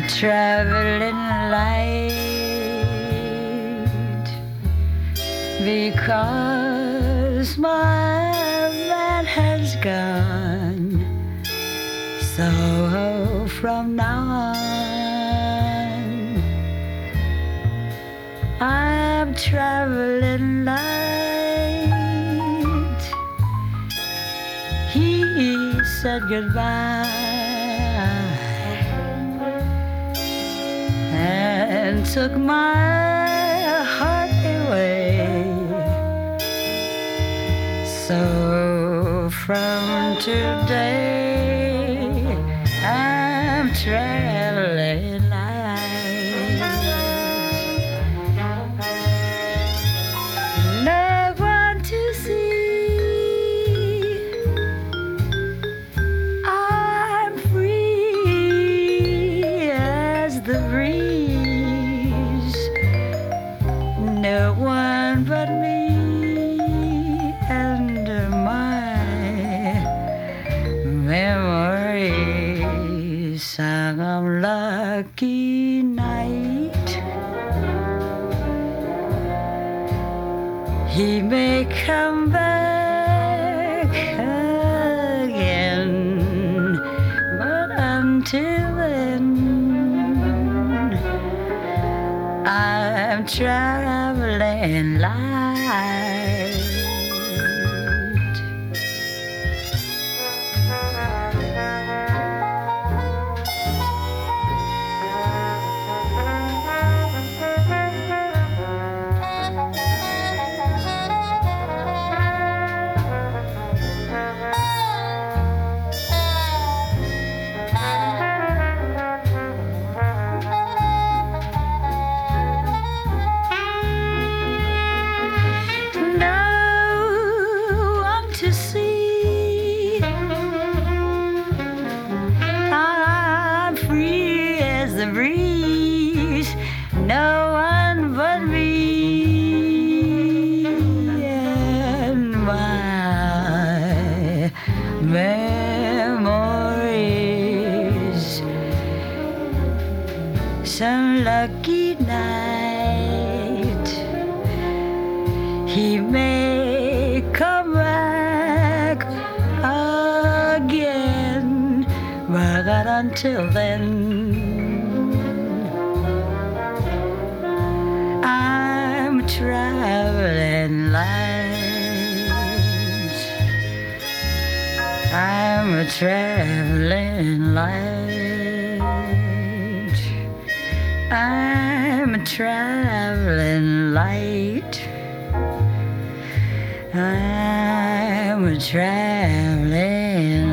traveling light because my man has gone. So from now on, I'm traveling light. He said goodbye and took my heart away. So from today, I'm traveling light. No one to see. I'm free as the breeze. No one but me and my memories. Some lucky night, he may come back again, but until then, I'm traveling light. To see, I'm free as the breeze. No one but me and my memories. Some lucky night, he may come back again, but until then, I'm traveling light. I'm a traveling light. I'm a traveling light. I'm a traveling